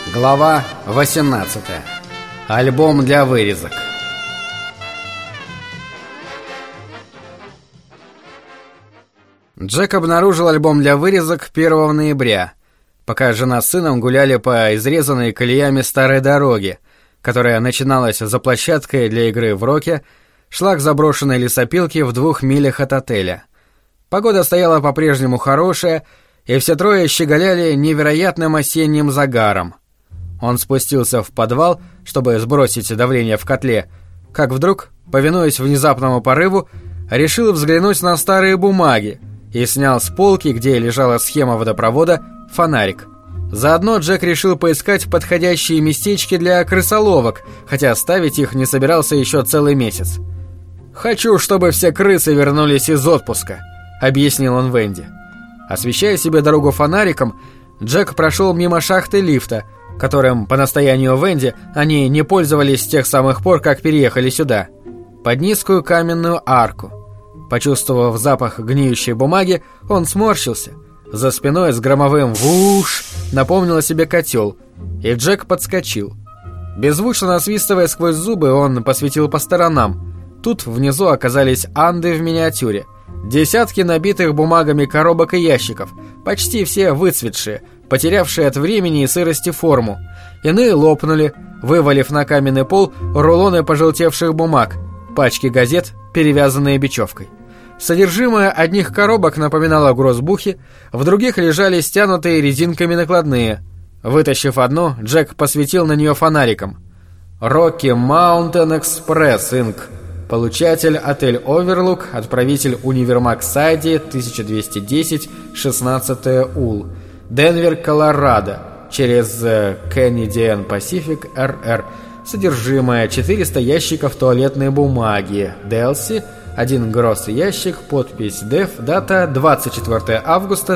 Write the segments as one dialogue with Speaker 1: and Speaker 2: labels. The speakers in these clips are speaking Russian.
Speaker 1: Глава 18. Альбом для вырезок. Джек обнаружил альбом для вырезок 1 ноября, пока жена с сыном гуляли по изрезанной колеями старой дороги, которая начиналась за площадкой для игры в роке, шла к заброшенной лесопилке в 2 милях от отеля. Погода стояла по-прежнему хорошая, и все трое щеголяли невероятным осенним загаром. Он спустился в подвал, чтобы сбросить давление в котле, как вдруг, повинуясь внезапному порыву, решил взглянуть на старые бумаги и снял с полки, где лежала схема водопровода, фонарик. Заодно Джек решил поискать подходящие местечки для крысоловок, хотя ставить их не собирался еще целый месяц. «Хочу, чтобы все крысы вернулись из отпуска», — объяснил он Венди. Освещая себе дорогу фонариком, Джек прошел мимо шахты лифта, которым, по настоянию Венди, они не пользовались с тех самых пор, как переехали сюда, под низкую каменную арку. Почувствовав запах гниющей бумаги, он сморщился. За спиной с громовым «вуш» напомнил о себе котел, и Джек подскочил. Беззвучно насвистывая сквозь зубы, он посветил по сторонам. Тут внизу оказались анды в миниатюре. Десятки набитых бумагами коробок и ящиков, почти все выцветшие, потерявшие от времени и сырости форму. Иные лопнули, вывалив на каменный пол рулоны пожелтевших бумаг, пачки газет, перевязанные бечевкой. Содержимое одних коробок напоминало грозбухи, в других лежали стянутые резинками накладные. Вытащив одну, Джек посветил на нее фонариком. «Rocky Mountain Express, Inc. Получатель отель Оверлук, отправитель универмаг Сайди, 1210, 16 Ул. Денвер, Колорадо, через Canadian Pacific RR. Содержимое 400 ящиков туалетной бумаги. Делси, 1 гроз ящик, подпись Дев, дата 24 августа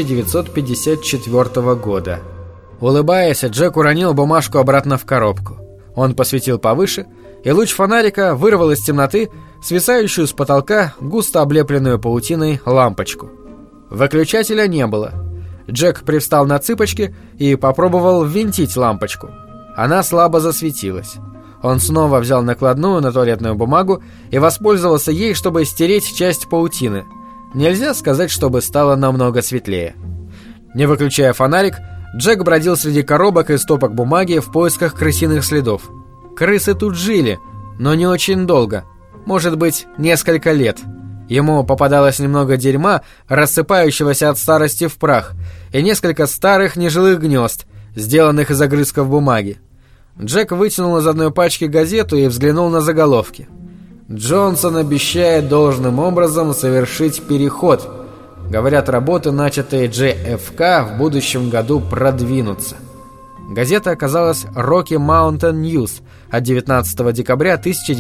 Speaker 1: 1954 года. Улыбаясь, Джек уронил бумажку обратно в коробку. Он посветил повыше, и луч фонарика вырвал из темноты свисающую с потолка густо облепленную паутиной лампочку. Выключателя не было. Джек привстал на цыпочки и попробовал ввинтить лампочку. Она слабо засветилась. Он снова взял накладную на туалетную бумагу и воспользовался ей, чтобы стереть часть паутины. Нельзя сказать, чтобы стало намного светлее. Не выключая фонарик, Джек бродил среди коробок и стопок бумаги в поисках крысиных следов. Крысы тут жили, но не очень долго. Может быть, несколько лет. Ему попадалось немного дерьма, рассыпающегося от старости в прах, и несколько старых нежилых гнезд, сделанных из огрызков бумаги. Джек вытянул из одной пачки газету и взглянул на заголовки. «Джонсон обещает должным образом совершить переход. Говорят, работы, начатые JFK, в будущем году продвинутся». Газета оказалась Rocky Mountain News от 19 декабря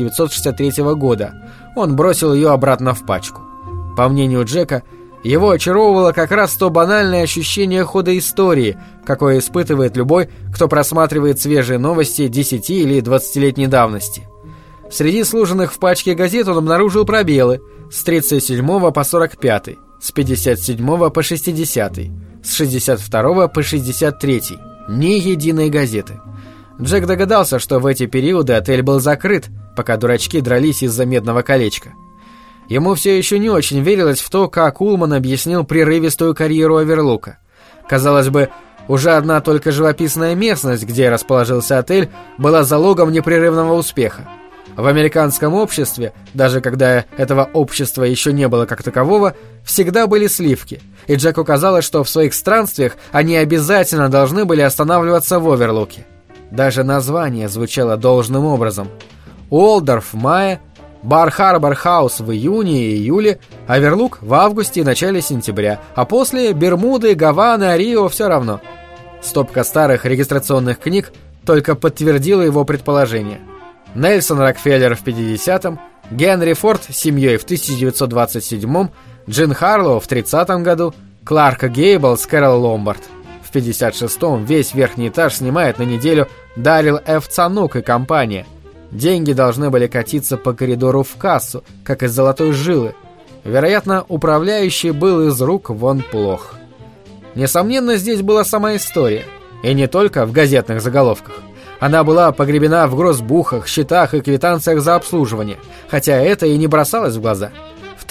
Speaker 1: 1963 года. Он бросил ее обратно в пачку. По мнению Джека, его очаровывало как раз то банальное ощущение хода истории, какое испытывает любой, кто просматривает свежие новости 10- или 20-летней давности. Среди сложенных в пачке газет он обнаружил пробелы с 37 по 45, с 57 по 60, с 62 по 63. Ни единой газеты. Джек догадался, что в эти периоды отель был закрыт, пока дурачки дрались из-за медного колечка. Ему все еще не очень верилось в то, как Улман объяснил прерывистую карьеру Оверлука. Казалось бы, уже одна только живописная местность, где расположился отель, была залогом непрерывного успеха. В американском обществе, даже когда этого общества еще не было как такового, всегда были сливки, и Джеку казалось, что в своих странствиях они обязательно должны были останавливаться в Оверлуке. Даже название звучало должным образом. Уолдорф в мае, Бар-Харбор Хаус в июне и июле, Оверлук в августе и начале сентября, а после Бермуды, Гавана, Рио все равно. Стопка старых регистрационных книг только подтвердила его предположение. Нельсон Рокфеллер в 50-м, Генри Форд с семьей в 1927-м, Джин Харлоу в 30-м году, Кларк Гейбл с Кэрол Ломбард. В 56-м весь верхний этаж снимает на неделю Даррил Ф. Цанук и компания. Деньги должны были катиться по коридору в кассу, как из золотой жилы. Вероятно, управляющий был из рук вон плох. Несомненно, здесь была сама история. И не только в газетных заголовках. Она была погребена в гроссбухах, счетах и квитанциях за обслуживание, хотя это и не бросалось в глаза. В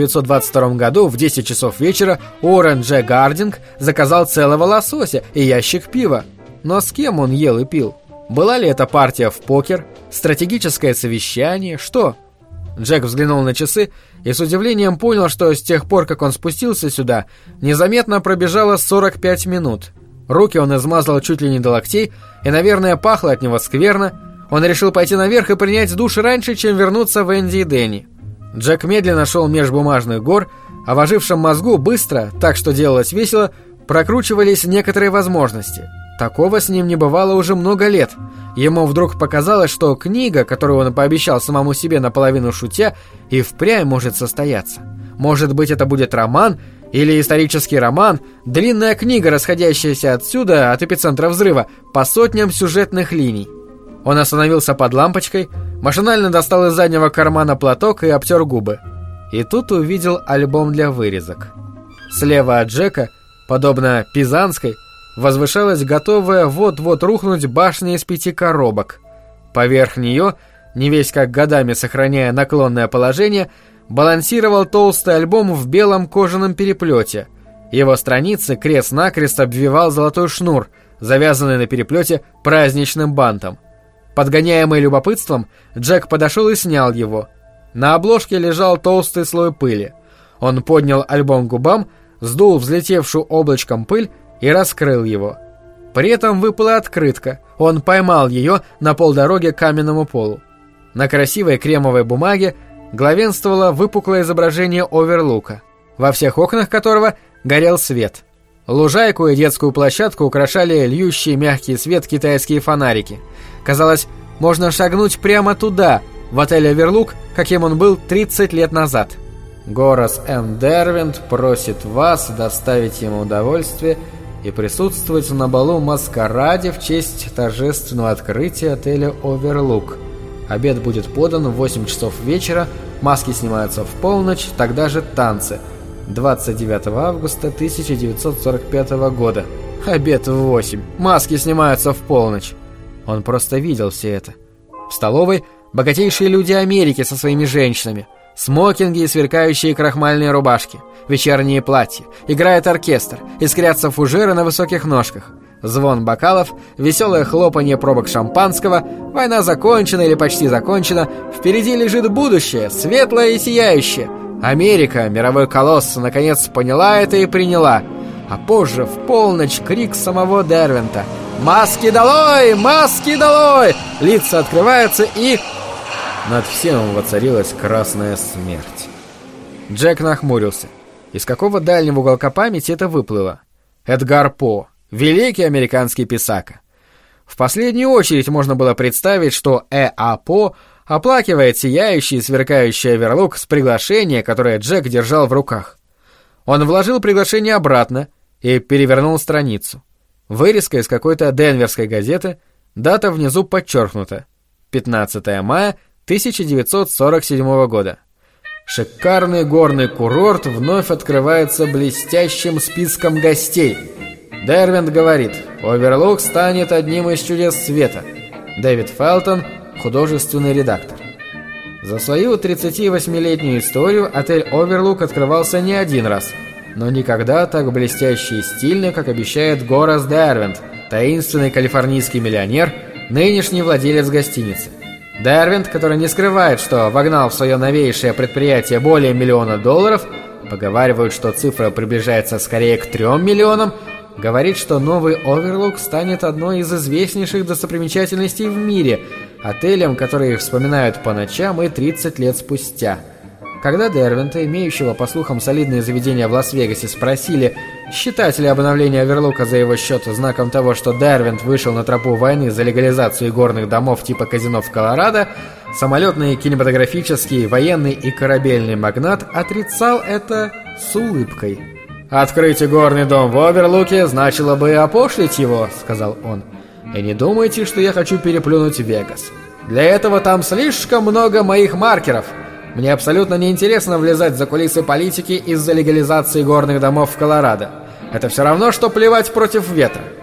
Speaker 1: 1922 году в 10 часов вечера Уоррен Дж. Гардинг заказал целого лосося и ящик пива. Но с кем он ел и пил? Была ли это партия в покер? Стратегическое совещание? Что? Джек взглянул на часы и с удивлением понял, что с тех пор, как он спустился сюда, незаметно пробежало 45 минут. Руки он измазал чуть ли не до локтей, и, наверное, пахло от него скверно. Он решил пойти наверх и принять душ раньше, чем вернуться в Энди и Дэнни. Джек медленно шел меж бумажных гор, а в ожившем мозгу быстро, так что делалось весело, прокручивались некоторые возможности. Такого с ним не бывало уже много лет. Ему вдруг показалось, что книга, которую он пообещал самому себе наполовину шутя, и впрямь может состояться. Может быть, это будет роман или исторический роман, длинная книга, расходящаяся отсюда, от эпицентра взрыва, по сотням сюжетных линий. Он остановился под лампочкой, машинально достал из заднего кармана платок и обтер губы. И тут увидел альбом для вырезок. Слева от Джека, подобно Пизанской, возвышалась готовая вот-вот рухнуть башня из 5 коробок. Поверх нее, не весь как годами сохраняя наклонное положение, балансировал толстый альбом в белом кожаном переплете. Его страницы крест-накрест обвивал золотой шнур, завязанный на переплете праздничным бантом. Подгоняемый любопытством, Джек подошел и снял его. На обложке лежал толстый слой пыли. Он поднял альбом к губам, сдул взлетевшую облачком пыль и раскрыл его. При этом выпала открытка. Он поймал ее на полдороге к каменному полу. На красивой кремовой бумаге главенствовало выпуклое изображение Оверлука, во всех окнах которого горел свет. Лужайку и детскую площадку украшали льющие мягкий свет китайские фонарики. Казалось, можно шагнуть прямо туда, в отель «Оверлук», каким он был 30 лет назад. Горас М. Дервент просит вас доставить ему удовольствие и присутствовать на балу-маскараде в честь торжественного открытия отеля «Оверлук». Обед будет подан в 8 часов вечера, маски снимаются в полночь, тогда же танцы. 29 августа 1945 года. Обед в 8. Маски снимаются в полночь. Он просто видел все это. В столовой богатейшие люди Америки со своими женщинами. Смокинги и сверкающие крахмальные рубашки. Вечерние платья. Играет оркестр. Искрятся фужеры на высоких ножках. Звон бокалов, веселое хлопанье пробок шампанского. Война закончена или почти закончена. Впереди лежит будущее, светлое и сияющее. Америка, мировой колосс, наконец поняла это и приняла. А позже, в полночь, крик самого Дервента: «Маски долой! Маски долой!» Лица открываются и... Над всем воцарилась красная смерть. Джек нахмурился. Из какого дальнего уголка памяти это выплыло? Эдгар По, великий американский писака. В последнюю очередь можно было представить, что Э.А. По оплакивает сияющий и сверкающий Оверлук с приглашения, которое Джек держал в руках. Он вложил приглашение обратно и перевернул страницу. Вырезка из какой-то денверской газеты, дата внизу подчеркнута. 15 мая 1947 года. Шикарный горный курорт вновь открывается блестящим списком гостей. Дервент говорит: «Оверлук станет одним из чудес света». Дэвид Фелтон, художественный редактор. За свою 38-летнюю историю отель «Оверлук» открывался не один раз, но никогда так блестяще и стильно, как обещает Горас Дервент, таинственный калифорнийский миллионер, нынешний владелец гостиницы. Дервент, который не скрывает, что вогнал в свое новейшее предприятие более $1 миллиона, поговаривают, что цифра приближается скорее к 3 миллионам, говорит, что новый Оверлук станет одной из известнейших достопримечательностей в мире, отелем, который вспоминают по ночам и 30 лет спустя. Когда Дервента, имеющего, по слухам, солидные заведения в Лас-Вегасе, спросили, считать ли обновление Оверлука за его счет знаком того, что Дервент вышел на тропу войны за легализацию горных домов типа казино в Колорадо, самолетный, кинематографический, военный и корабельный магнат отрицал это с улыбкой. «Открыть горный дом в Оверлуке значило бы опошлить его», — сказал он. «И не думайте, что я хочу переплюнуть Вегас. Для этого там слишком много моих маркеров. Мне абсолютно неинтересно влезать за кулисы политики из-за легализации горных домов в Колорадо. Это все равно, что плевать против ветра.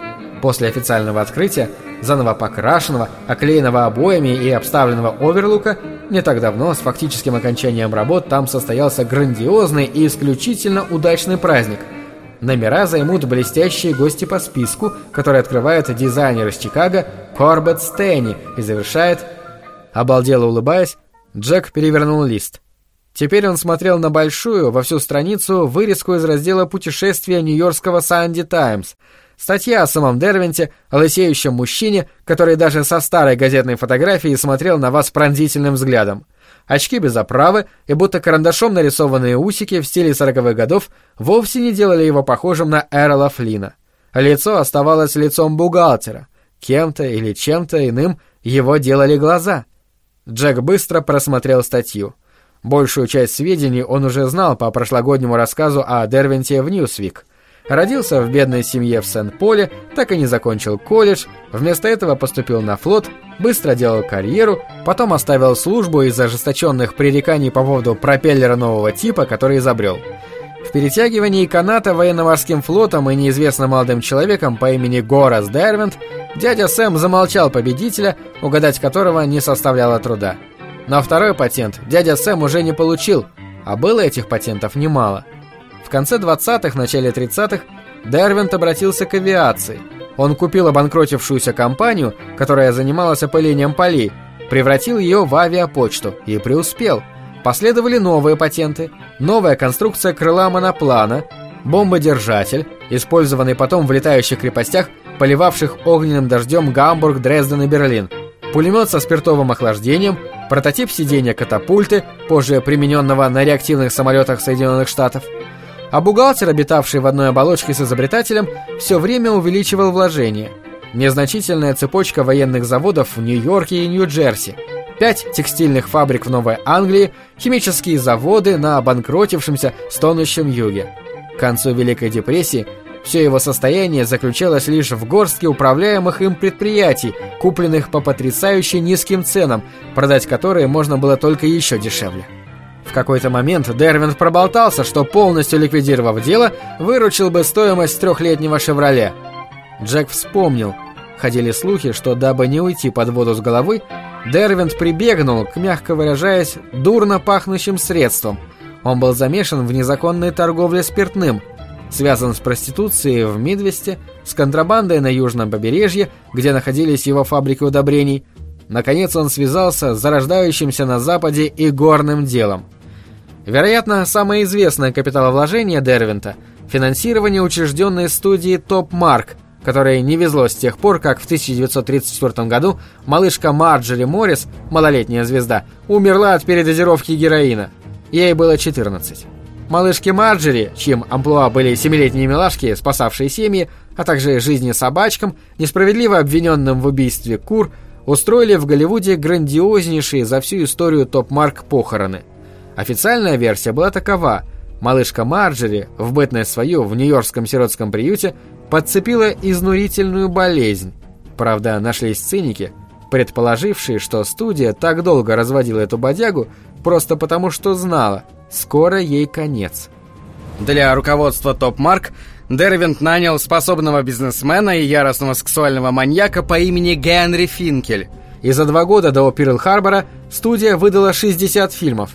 Speaker 1: После официального открытия, заново покрашенного, оклеенного обоями и обставленного оверлука, не так давно, с фактическим окончанием работ, там состоялся грандиозный и исключительно удачный праздник. Номера займут блестящие гости по списку, который открывает дизайнер из Чикаго Корбетт Стэнни и завершает... Обалдело улыбаясь, Джек перевернул лист. Теперь он смотрел на большую, во всю страницу, вырезку из раздела «Путешествия нью-йоркского Санди Таймс». Статья о самом Дервенте, о лысеющем мужчине, который даже со старой газетной фотографией смотрел на вас пронзительным взглядом. Очки без оправы и будто карандашом нарисованные усики в стиле 40-х годов вовсе не делали его похожим на Эрла Флина. Лицо оставалось лицом бухгалтера. Кем-то или чем-то иным его делали глаза. Джек быстро просмотрел статью. Большую часть сведений он уже знал по прошлогоднему рассказу о Дервенте в Ньюсвик. Родился в бедной семье в Сент-Поле, так и не закончил колледж, вместо этого поступил на флот, быстро делал карьеру, потом оставил службу из-за ожесточенных пререканий по поводу пропеллера нового типа, который изобрел. В перетягивании каната военно-морским флотом и неизвестным молодым человеком по имени Горас Дервент дядя Сэм замолчал победителя, угадать которого не составляло труда. Но второй патент дядя Сэм уже не получил, а было этих патентов немало. В конце 20-х, начале 30-х Дервент обратился к авиации. Он купил обанкротившуюся компанию, которая занималась опылением полей, превратил ее в авиапочту и преуспел. Последовали новые патенты, новая конструкция крыла моноплана, бомбодержатель, использованный потом в летающих крепостях, поливавших огненным дождем Гамбург, Дрезден и Берлин, пулемет со спиртовым охлаждением, прототип сиденья катапульты, позже примененного на реактивных самолетах Соединенных Штатов. А бухгалтер, обитавший в одной оболочке с изобретателем, все время увеличивал вложения. Незначительная цепочка военных заводов в Нью-Йорке и Нью-Джерси, 5 текстильных фабрик в Новой Англии, химические заводы на обанкротившемся стонущем юге. К концу Великой депрессии все его состояние заключалось лишь в горстке управляемых им предприятий, купленных по потрясающе низким ценам, продать которые можно было только еще дешевле. В какой-то момент Дервент проболтался, что, полностью ликвидировав дело, выручил бы стоимость 3-летнего «Шевроле». Джек вспомнил. Ходили слухи, что, дабы не уйти под воду с головой, Дервент прибегнул к, мягко выражаясь, дурно пахнущим средствам. Он был замешан в незаконной торговле спиртным, связан с проституцией в Мидвесте, с контрабандой на южном побережье, где находились его фабрики удобрений. Наконец он связался с зарождающимся на Западе игорным делом. Вероятно, самое известное капиталовложение Дервента – финансирование учрежденной студии Top Mark, которой не везло с тех пор, как в 1934 году малышка Марджери Моррис, малолетняя звезда, умерла от передозировки героина. Ей было 14. Малышке Марджери, чьим амплуа были 7-летние милашки, спасавшие семьи, а также жизни собачкам, несправедливо обвиненным в убийстве кур, устроили в Голливуде грандиознейшие за всю историю топ-марк похороны. Официальная версия была такова: малышка Марджери, в бытность свою в нью-йоркском сиротском приюте, подцепила изнурительную болезнь. Правда, нашлись циники, предположившие, что студия так долго разводила эту бодягу просто потому, что знала, скоро ей конец. Для руководства топ-марк Дервент нанял способного бизнесмена и яростного сексуального маньяка по имени Генри Финкель. И за 2 года до Пёрл-Харбора студия выдала 60 фильмов,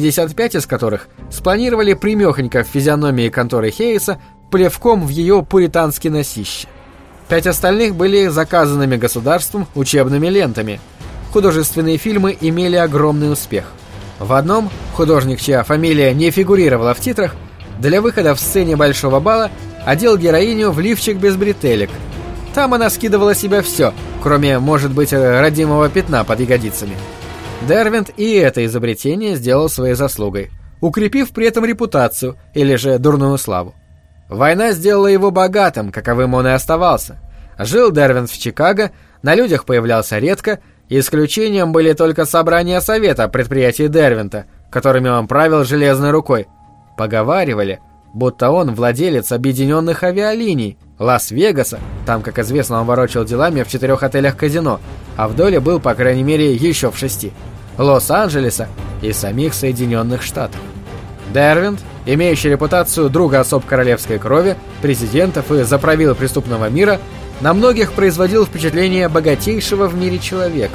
Speaker 1: 55 из которых спланировали примехонько в физиономии конторы Хейса плевком в ее пуританские носище. 5 остальных были заказанными государством учебными лентами. Художественные фильмы имели огромный успех. В одном художник, чья фамилия не фигурировала в титрах, для выхода в сцене большого бала одел героиню в лифчик без бретелек. Там она скидывала с себя все, кроме, может быть, родимого пятна под ягодицами. Дервент и это изобретение сделал своей заслугой, укрепив при этом репутацию, или же дурную славу. Война сделала его богатым, каковым он и оставался. Жил Дервент в Чикаго, на людях появлялся редко, исключением были только собрания совета предприятий Дервента, которыми он правил железной рукой. Поговаривали, будто он владелец объединенных авиалиний, Лас-Вегаса, там, как известно, он ворочал делами в 4 отелях-казино, а в доле был, по крайней мере, еще в 6, Лос-Анджелеса и самих Соединенных Штатов. Дервент, имеющий репутацию друга особ королевской крови, президентов и заправил преступного мира, на многих производил впечатление богатейшего в мире человека.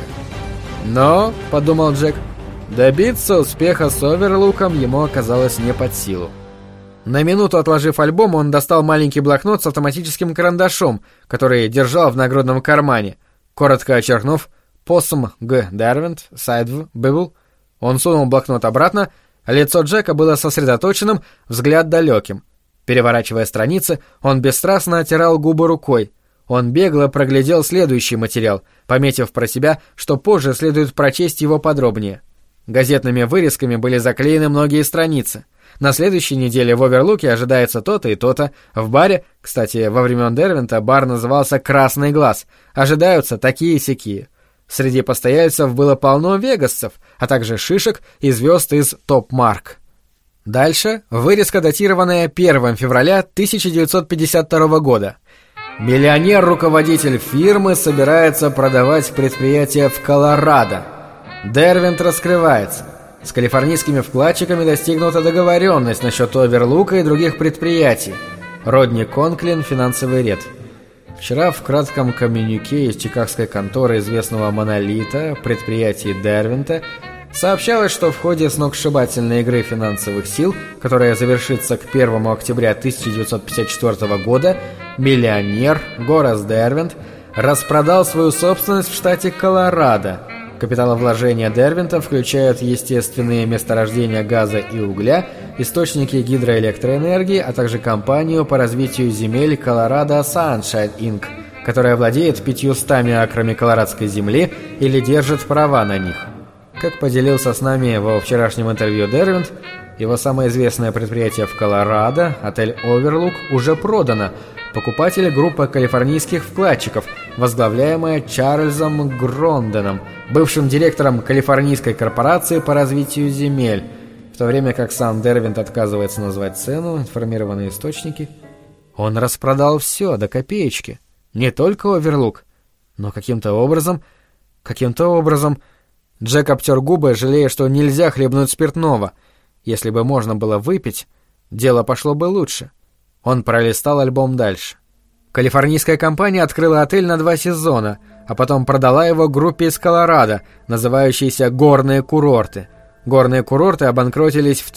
Speaker 1: Но, подумал Джек, добиться успеха с Оверлуком ему оказалось не под силу. На минуту отложив альбом, он достал маленький блокнот с автоматическим карандашом, который держал в нагрудном кармане. Коротко очеркнув «Possum Г. Дервент, Сайдв, Библ», он сунул блокнот обратно. Лицо Джека было сосредоточенным, взгляд далеким. Переворачивая страницы, он бесстрастно оттирал губы рукой. Он бегло проглядел следующий материал, пометив про себя, что позже следует прочесть его подробнее. Газетными вырезками были заклеены многие страницы. На следующей неделе в Оверлуке ожидается то-то и то-то. В баре, кстати, во времен Дервента бар назывался «Красный глаз», ожидаются такие-сякие. Среди постояльцев было полно вегасцев, а также шишек и звезд из топ-марк. Дальше вырезка, датированная 1 февраля 1952 года. Миллионер-руководитель фирмы собирается продавать предприятие в Колорадо. Дервент раскрывается. С калифорнийскими вкладчиками достигнута договоренность насчет Оверлука и других предприятий. Родни Конклин, финансовый ред. Вчера в кратком коммюнике из чикагской конторы известного «Монолита», предприятия Дервента, сообщалось, что в ходе сногсшибательной игры финансовых сил, которая завершится к 1 октября 1954 года, миллионер Горас Дервент распродал свою собственность в штате Колорадо. Капиталовложения Дервента включают естественные месторождения газа и угля, источники гидроэлектроэнергии, а также компанию по развитию земель Colorado Sunshine Inc., которая владеет 500 акрами колорадской земли или держит права на них. Как поделился с нами во вчерашнем интервью Дервент, его самое известное предприятие в Колорадо, отель Оверлук, уже продано. Покупатель — группа калифорнийских вкладчиков, возглавляемая Чарльзом Гронденом, бывшим директором Калифорнийской корпорации по развитию земель. В то время как сам Дервент отказывается назвать цену, информированные источники. Он распродал все до копеечки. Не только Оверлук, но каким-то образом... Джек обтер губы, жалея, что нельзя хлебнуть спиртного. Если бы можно было выпить, дело пошло бы лучше. Он пролистал альбом дальше. Калифорнийская компания открыла отель на 2 сезона, а потом продала его группе из Колорадо, называющейся «Горные курорты». Горные курорты обанкротились в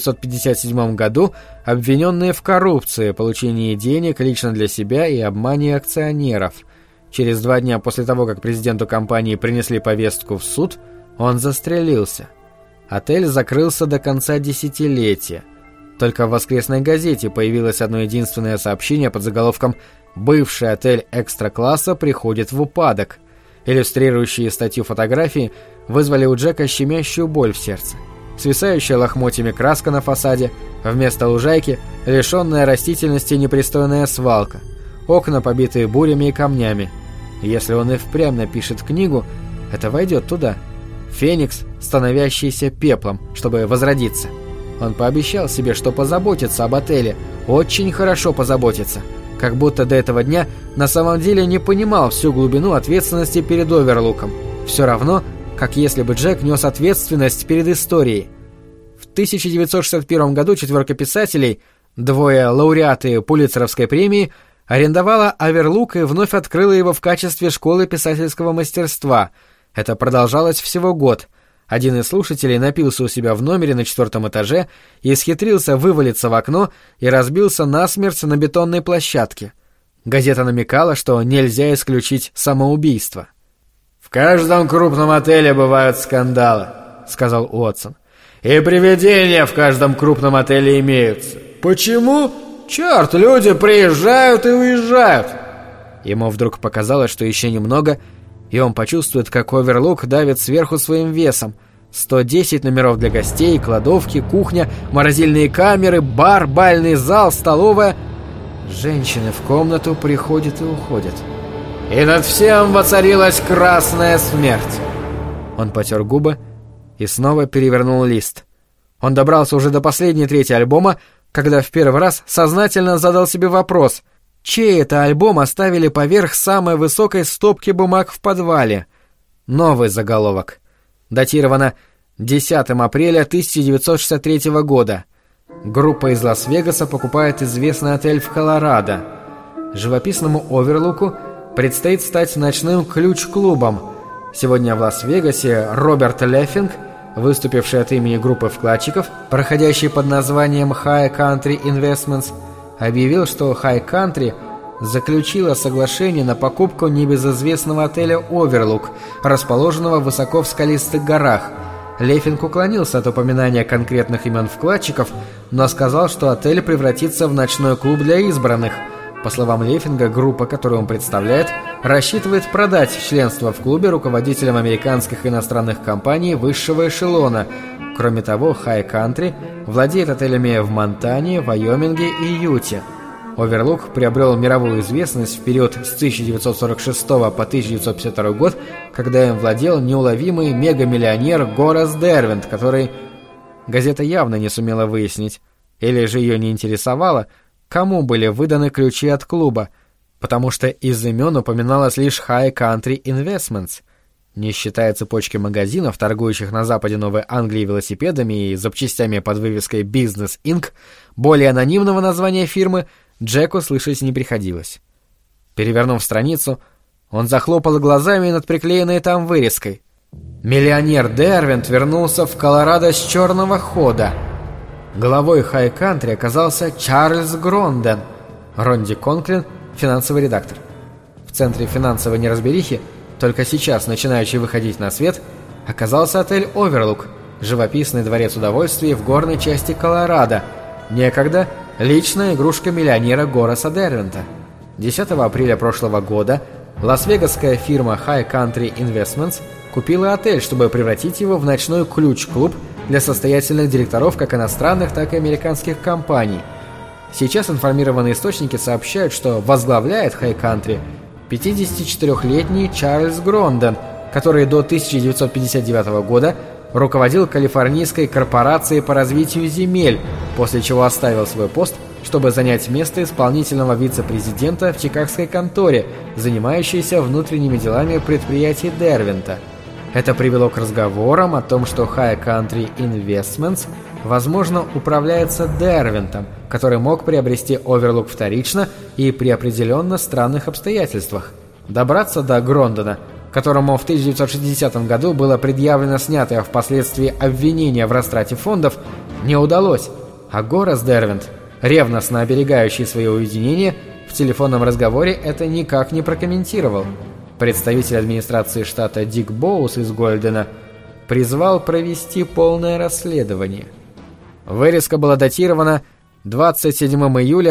Speaker 1: 1957 году, обвиненные в коррупции, получении денег лично для себя и обмане акционеров. Через 2 дня после того, как президенту компании принесли повестку в суд, он застрелился. Отель закрылся до конца десятилетия. Только в воскресной газете появилось одно единственное сообщение под заголовком «Бывший отель экстра-класса приходит в упадок». Иллюстрирующие статью фотографии вызвали у Джека щемящую боль в сердце. Свисающая лохмотьями краска на фасаде, вместо лужайки лишенная растительности непристойная свалка, окна, побитые бурями и камнями. Если он и впрямь напишет книгу, это войдет туда. Феникс, становящийся пеплом, чтобы возродиться. Он пообещал себе, что позаботится об отеле, очень хорошо позаботится, как будто до этого дня на самом деле не понимал всю глубину ответственности перед Оверлуком. Все равно, как если бы Джек нес ответственность перед историей. В 1961 году 4 писателей, 2 лауреаты Пулитцеровской премии, арендовала Оверлук и вновь открыла его в качестве школы писательского мастерства. Это продолжалось всего год. Один из слушателей напился у себя в номере на 4-м этаже и исхитрился вывалиться в окно и разбился насмерть на бетонной площадке. Газета намекала, что нельзя исключить самоубийство. «В каждом крупном отеле бывают скандалы», — сказал Уотсон. «И привидения в каждом крупном отеле имеются. Почему? Черт, люди приезжают и уезжают». Ему вдруг показалось, что еще немного, и он почувствует, как Оверлук давит сверху своим весом. 110 номеров для гостей, кладовки, кухня, морозильные камеры, бар, бальный зал, столовая. Женщины в комнату приходят и уходят. И над всем воцарилась красная смерть. Он потер губы и снова перевернул лист. Он добрался уже до последней трети альбома, когда в первый раз сознательно задал себе вопрос: чей это альбом оставили поверх самой высокой стопки бумаг в подвале? Новый заголовок. Датировано 10 апреля 1963 года. Группа из Лас-Вегаса покупает известный отель в Колорадо. Живописному Оверлуку предстоит стать ночным ключ-клубом. Сегодня в Лас-Вегасе Роберт Леффинг, выступивший от имени группы вкладчиков, проходящий под названием High Country Investments, объявил, что High Country заключила соглашение на покупку небезызвестного отеля «Оверлук», расположенного высоко в скалистых горах. Леффинг уклонился от упоминания конкретных имен вкладчиков, но сказал, что отель превратится в ночной клуб для избранных. По словам Леффинга, группа, которую он представляет, рассчитывает продать членство в клубе руководителям американских и иностранных компаний высшего эшелона. Кроме того, High Country владеет отелями в Монтане, Вайоминге и Юте. Оверлук приобрел мировую известность в период с 1946 по 1952 год, когда им владел неуловимый мегамиллионер Горас Дервент, который... Газета явно не сумела выяснить, или же ее не интересовало, кому были выданы ключи от клуба, потому что из имен упоминалось лишь High Country Investments. Не считая цепочки магазинов, торгующих на западе Новой Англии велосипедами и запчастями под вывеской Business Inc., более анонимного названия фирмы Джеку слышать не приходилось. Перевернув страницу, он захлопал глазами над приклеенной там вырезкой. Миллионер Дервент вернулся в Колорадо с черного хода. Главой High Country оказался Чарльз Гронден. Ронди Конклин, финансовый редактор. В центре финансовой неразберихи, только сейчас начинающий выходить на свет, оказался отель «Оверлук», живописный дворец удовольствий в горной части Колорадо, некогда личная игрушка миллионера Гораса Дервента. 10 апреля прошлого года лас-вегасская фирма High Country Investments купила отель, чтобы превратить его в ночной ключ-клуб для состоятельных директоров как иностранных, так и американских компаний. Сейчас информированные источники сообщают, что возглавляет High Country 54-летний Чарльз Гронден, который до 1959 года руководил Калифорнийской корпорацией по развитию земель, после чего оставил свой пост, чтобы занять место исполнительного вице-президента в чикагской конторе, занимающейся внутренними делами предприятий Дервента. Это привело к разговорам о том, что High Country Investments, возможно, управляется Дервентом, который мог приобрести Оверлук вторично и при определенно странных обстоятельствах. Добраться до Грондона, которому в 1960 году было предъявлено снятое впоследствии обвинение в растрате фондов, не удалось, а Горас Дервент, ревностно оберегающий свое уединение, в телефонном разговоре это никак не прокомментировал. Представитель администрации штата Дик Боус из Гольдена призвал провести полное расследование. Вырезка была датирована 27 июля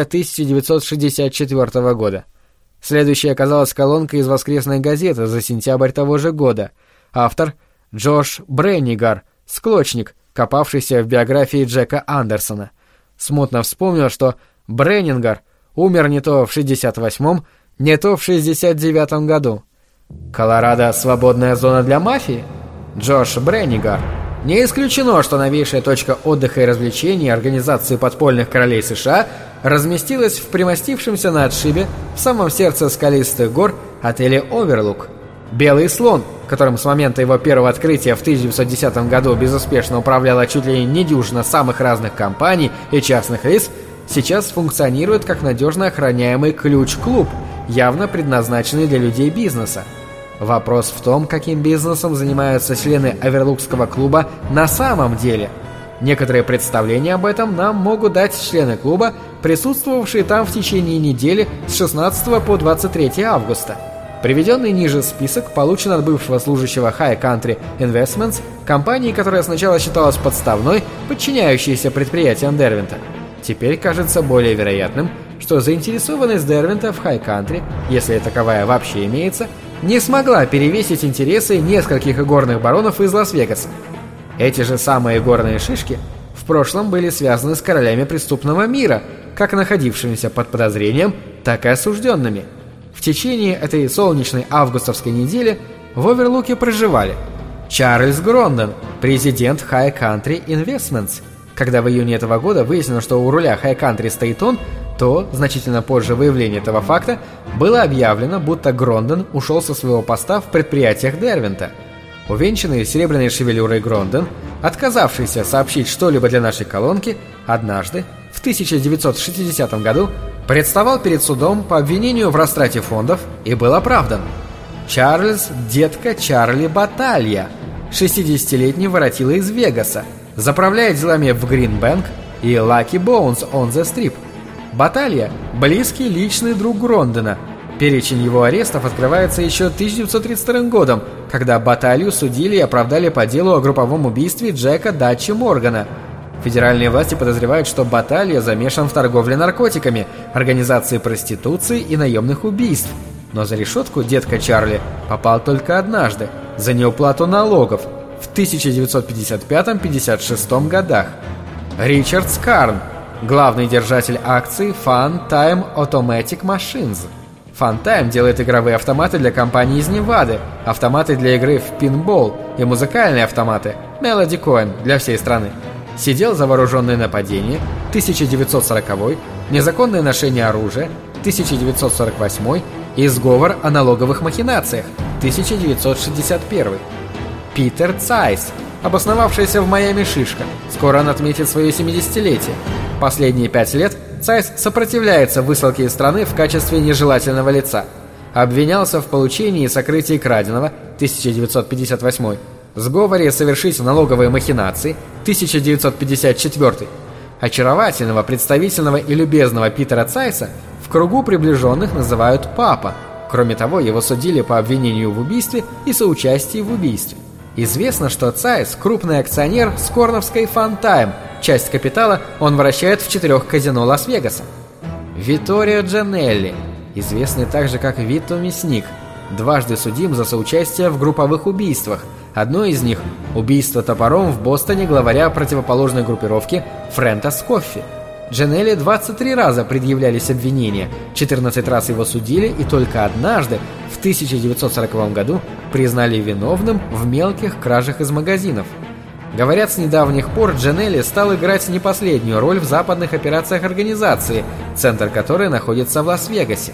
Speaker 1: 1964 года. Следующей оказалась колонка из воскресной газеты за сентябрь того же года. Автор — Джош Бреннигар, склочник, копавшийся в биографии Джека Андерсона. Смутно вспомнил, что Бреннингар умер не то в 68-м, не то в 69-м году. Колорадо — свободная зона для мафии? Джош Бреннигар. Не исключено, что новейшая точка отдыха и развлечений Организации подпольных королей США разместилась в примостившемся на отшибе в самом сердце скалистых гор отеле «Оверлук». «Белый слон», которым с момента его первого открытия в 1910 году безуспешно управляла чуть ли не дюжина самых разных компаний и частных лиц, сейчас функционирует как надежно охраняемый ключ-клуб, явно предназначенный для людей бизнеса. Вопрос в том, каким бизнесом занимаются члены Оверлукского клуба на самом деле. Некоторые представления об этом нам могут дать члены клуба, присутствовавшие там в течение недели с 16 по 23 августа. Приведенный ниже список получен от бывшего служащего High Country Investments, компании, которая сначала считалась подставной, подчиняющейся предприятиям Дервента. Теперь кажется более вероятным, что заинтересованность Дервента в High Country, если таковая вообще имеется, не смогла перевесить интересы нескольких игорных баронов из Лас-Вегаса. Эти же самые игорные шишки в прошлом были связаны с королями преступного мира, как находившимися под подозрением, так и осужденными. В течение этой солнечной августовской недели в Оверлуке проживали Чарльз Гронден, президент High Country Investments. Когда в июне этого года выяснилось, что у руля High Country стоит он, то, значительно позже выявления этого факта, было объявлено, будто Гронден ушел со своего поста в предприятиях Дервента. Увенчанный серебряной шевелюрой Грондон, отказавшийся сообщить что-либо для нашей колонки, однажды, в 1960 году, представал перед судом по обвинению в растрате фондов и был оправдан. Чарльз «Детка Чарли» Баталья, 60-летний воротила из Вегаса, заправляет делами в Гринбэнк и Lucky Bones on the Strip. Баталья – близкий личный друг Грондона. Перечень его арестов открывается еще 1932 годом, когда Баталью судили и оправдали по делу о групповом убийстве Джека Датчи Моргана. Федеральные власти подозревают, что Баталья замешан в торговле наркотиками, организации проституции и наемных убийств. Но за решетку детка Чарли попал только однажды, за неуплату налогов, в 1955-56 годах. Ричард Скарн, главный держатель акций Fun Time Automatic Machines. Fun Time делает игровые автоматы для компании из Невады, автоматы для игры в пинбол и музыкальные автоматы Melody Coin для всей страны. Сидел за вооруженное нападение 1940, незаконное ношение оружия 1948 и сговор о налоговых махинациях 1961. Питер Цайс, обосновавшийся в Майами шишка, скоро он отметит свое 70-летие. Последние 5 лет Цайс сопротивляется высылке из страны в качестве нежелательного лица. Обвинялся в получении и сокрытии краденого 1958, сговоре совершить налоговые махинации 1954. Очаровательного, представительного и любезного Питера Цайса в кругу приближенных называют «папа». Кроме того, его судили по обвинению в убийстве и соучастии в убийстве. Известно, что Цайс – крупный акционер скорновской Fun Time. Часть капитала он вращает в 4 казино Лас-Вегаса. Витторио Джанелли, известный также как Вито Мясник, дважды судим за соучастие в групповых убийствах. Одно из них – убийство топором в Бостоне главаря противоположной группировки Фрэнта Скоффи. Джанелли 23 раза предъявлялись обвинения, 14 раз его судили и только однажды, в 1940 году, признали виновным в мелких кражах из магазинов. Говорят, с недавних пор Джанелли стал играть не последнюю роль в западных операциях организации, центр которой находится в Лас-Вегасе.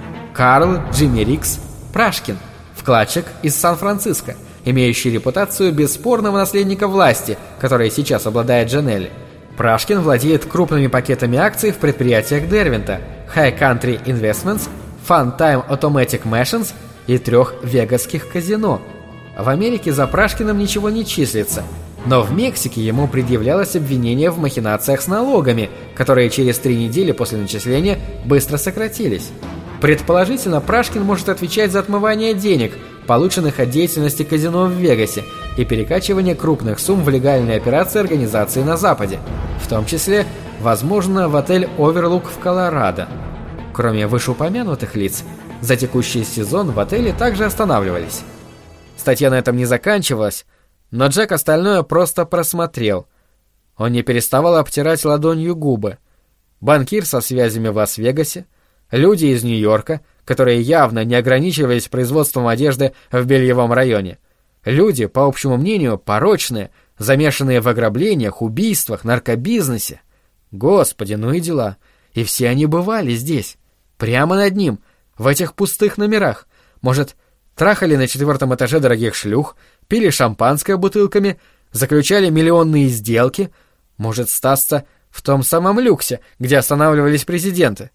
Speaker 1: Карл Джимми Рикс Прашкин, вкладчик из Сан-Франциско, имеющий репутацию бесспорного наследника власти, которой сейчас обладает Джанелли. Прашкин владеет крупными пакетами акций в предприятиях Дервинта, High Country Investments, Fun Time Automatic Machines и 3 вегасских казино. В Америке за Прашкиным ничего не числится, но в Мексике ему предъявлялось обвинение в махинациях с налогами, которые через 3 недели после начисления быстро сократились. Предположительно, Прашкин может отвечать за отмывание денег, полученных от деятельности казино в Вегасе, и перекачивание крупных сумм в легальные операции организации на Западе, в том числе, возможно, в отель «Оверлук» в Колорадо. Кроме вышеупомянутых лиц, за текущий сезон в отеле также останавливались. Статья на этом не заканчивалась, но Джек остальное просто просмотрел. Он не переставал обтирать ладонью губы. Банкир со связями в Лас-Вегасе, люди из Нью-Йорка, которые явно не ограничивались производством одежды в Бельевом районе. Люди, по общему мнению, порочные, замешанные в ограблениях, убийствах, наркобизнесе. Господи, ну и дела. И все они бывали здесь, прямо над ним, в этих пустых номерах. Может, трахали на 4-м этаже дорогих шлюх, пили шампанское бутылками, заключали миллионные сделки. Может, статься в том самом люксе, где останавливались президенты.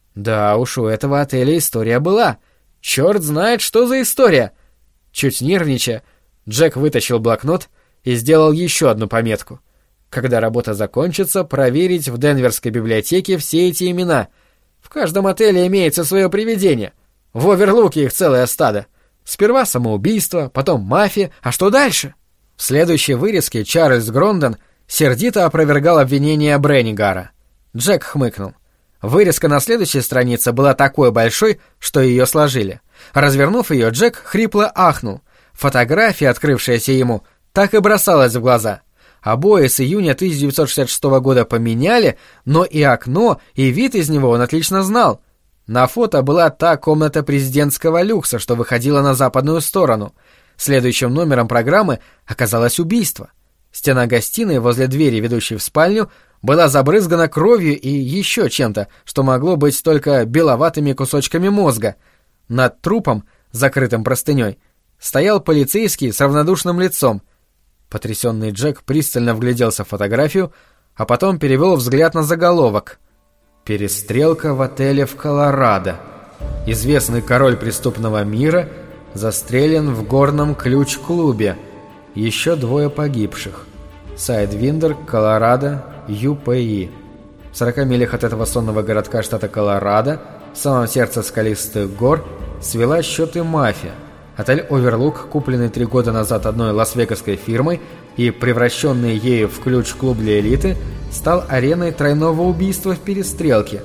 Speaker 1: Да уж, у этого отеля история была. Черт знает, что за история. Чуть нервничая, Джек вытащил блокнот и сделал еще одну пометку. Когда работа закончится, проверить в Денверской библиотеке все эти имена. В каждом отеле имеется свое привидение. В Оверлуке их целое стадо. Сперва самоубийство, потом мафия, а что дальше? В следующей вырезке Чарльз Грондон сердито опровергал обвинения Бреннигара. Джек хмыкнул. Вырезка на следующей странице была такой большой, что ее сложили. Развернув ее, Джек хрипло ахнул. Фотография, открывшаяся ему, так и бросалась в глаза. Обои с июня 1966 года поменяли, но и окно, и вид из него он отлично знал. На фото была та комната президентского люкса, что выходила на западную сторону. Следующим номером программы оказалось убийство. Стена гостиной возле двери, ведущей в спальню, была забрызгана кровью и еще чем-то, что могло быть только беловатыми кусочками мозга. Над трупом, закрытым простыней, стоял полицейский с равнодушным лицом. Потрясенный Джек пристально вгляделся в фотографию, а потом перевел взгляд на заголовок. «Перестрелка в отеле в Колорадо. Известный король преступного мира застрелен в горном ключ-клубе. Еще 2 погибших. Сайдвиндер, Колорадо, ЮПИ». В 40 милях от этого сонного городка штата Колорадо, в самом сердце скалистых гор, свела счеты мафия. Отель «Оверлук», купленный 3 года назад одной лас-вегасской фирмой и превращенный ею в ключ-клуб для элиты, стал ареной тройного убийства в перестрелке.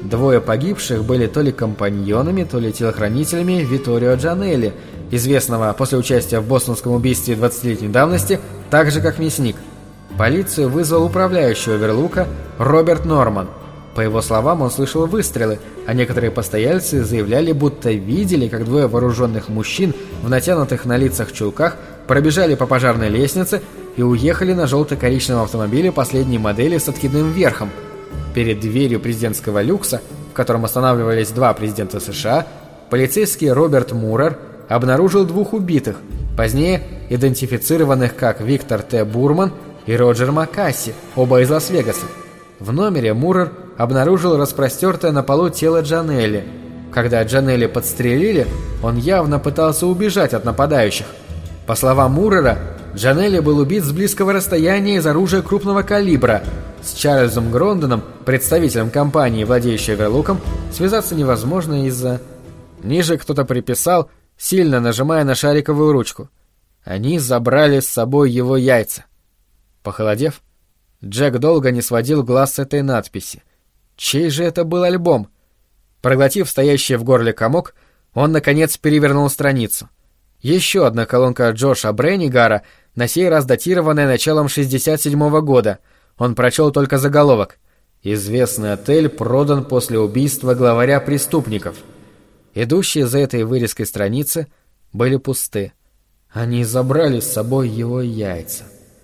Speaker 1: 2 погибших были то ли компаньонами, то ли телохранителями Витторио Джанелли, известного после участия в бостонском убийстве 20-летней давности, так же как мясник. Полицию вызвал управляющий «Оверлука» Роберт Норман. По его словам, он слышал выстрелы, а некоторые постояльцы заявляли, будто видели, как 2 вооруженных мужчин в натянутых на лицах чулках пробежали по пожарной лестнице и уехали на желто-коричневом автомобиле последней модели с откидным верхом. Перед дверью президентского люкса, в котором останавливались 2 президента США, полицейский Роберт Мурер обнаружил 2 убитых, позднее идентифицированных как Виктор Т. Бурман и Роджер Маккасси, оба из Лас-Вегаса. В номере Мурер обнаружил распростертое на полу тело Джанелли. Когда Джанелли подстрелили, он явно пытался убежать от нападающих. По словам Мурера, Джанелли был убит с близкого расстояния из оружия крупного калибра. С Чарльзом Грондоном, представителем компании, владеющей «Оверлуком», связаться невозможно из-за... Ниже кто-то приписал, сильно нажимая на шариковую ручку. Они забрали с собой его яйца. Похолодев, Джек долго не сводил глаз с этой надписи. Чей же это был альбом? Проглотив стоящий в горле комок, он, наконец, перевернул страницу. Еще одна колонка Джоша Бреннигара, на сей раз датированная началом 1967 года. Он прочел только заголовок. «Известный отель продан после убийства главаря преступников». Идущие за этой вырезкой страницы были пусты. Они забрали с собой его яйца.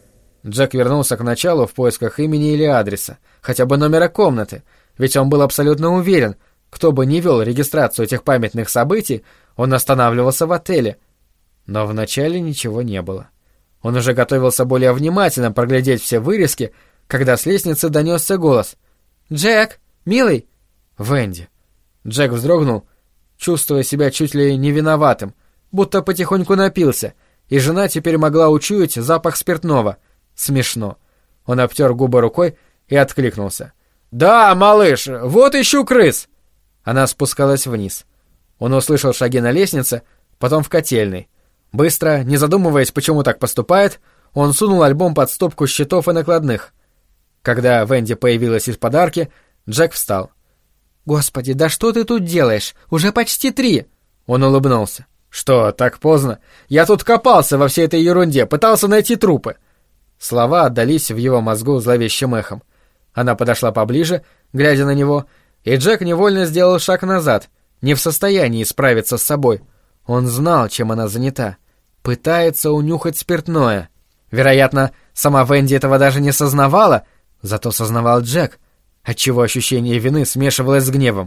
Speaker 1: Джек вернулся к началу в поисках имени или адреса, хотя бы номера комнаты, ведь он был абсолютно уверен, кто бы ни вел регистрацию этих памятных событий, он останавливался в отеле. Но вначале ничего не было. Он уже готовился более внимательно проглядеть все вырезки, когда с лестницы донесся голос. «Джек, милый!» «Венди!» Джек вздрогнул, чувствуя себя чуть ли не виноватым, будто потихоньку напился, и жена теперь могла учуять запах спиртного. Смешно. Он обтер губы рукой и откликнулся. «Да, малыш, вот ищу крыс!» Она спускалась вниз. Он услышал шаги на лестнице, потом в котельной. Быстро, не задумываясь, почему так поступает, он сунул альбом под стопку счетов и накладных. Когда Венди появилась из подарки, Джек встал. «Господи, да что ты тут делаешь? Уже почти 3!» Он улыбнулся. «Что, так поздно? Я тут копался во всей этой ерунде, пытался найти трупы». Слова отдались в его мозгу зловещим эхом. Она подошла поближе, глядя на него, и Джек невольно сделал шаг назад, не в состоянии справиться с собой. Он знал, чем она занята. Пытается унюхать спиртное. Вероятно, сама Венди этого даже не сознавала, зато сознавал Джек, отчего ощущение вины смешивалось с гневом.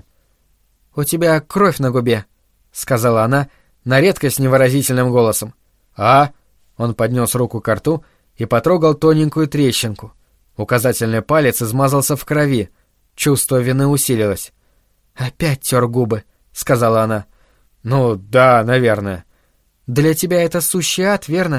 Speaker 1: «У тебя кровь на губе», — сказала она на редкость невыразительным голосом. «А?» — он поднес руку к рту и потрогал тоненькую трещинку. Указательный палец измазался в крови. Чувство вины усилилось. «Опять тер губы», — сказала она. «Ну, да, наверное». «Для тебя это сущий ад, верно?»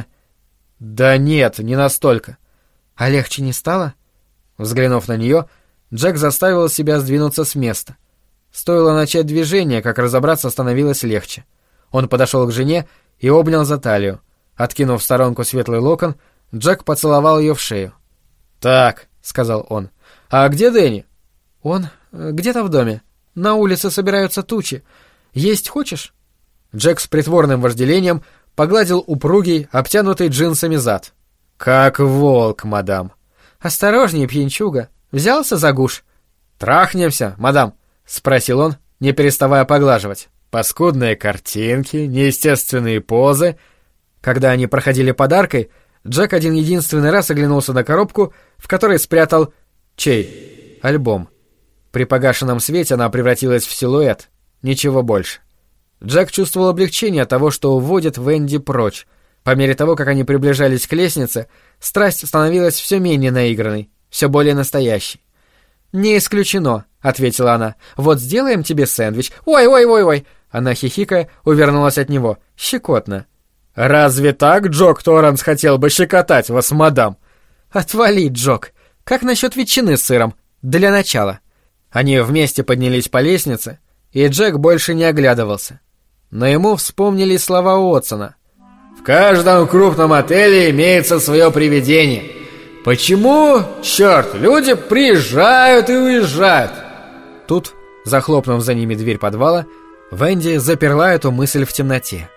Speaker 1: «Да нет, не настолько». «А легче не стало?» Взглянув на нее, Джек заставил себя сдвинуться с места. Стоило начать движение, как разобраться становилось легче. Он подошел к жене и обнял за талию. Откинув в сторонку светлый локон, Джек поцеловал ее в шею. «Так», — сказал он, — «а где Дэнни?» «Он где-то в доме. На улице собираются тучи. Есть хочешь?» Джек с притворным вожделением погладил упругий, обтянутый джинсами зад. «Как волк, мадам». «Осторожнее, пьянчуга. Взялся за гуш?» «Трахнемся, мадам?» — спросил он, не переставая поглаживать. Паскудные картинки, неестественные позы. Когда они проходили подаркой, Джек один-единственный раз оглянулся на коробку, в которой спрятал... Чей? Альбом. При погашенном свете она превратилась в силуэт. Ничего больше. Джек чувствовал облегчение от того, что уводит Венди прочь. По мере того, как они приближались к лестнице, страсть становилась все менее наигранной, все более настоящей. «Не исключено», — ответила она. «Вот сделаем тебе сэндвич. Ой!» Она, хихикая, увернулась от него. Щекотно. «Разве так Джок Торренс хотел бы щекотать вас, мадам?» «Отвали, Джок. Как насчет ветчины с сыром? Для начала». Они вместе поднялись по лестнице, и Джек больше не оглядывался. Но ему вспомнили слова Уотсона. «В каждом крупном отеле имеется свое привидение. Почему, черт, люди приезжают и уезжают?» Тут, захлопнув за ними дверь подвала, Венди заперла эту мысль в темноте.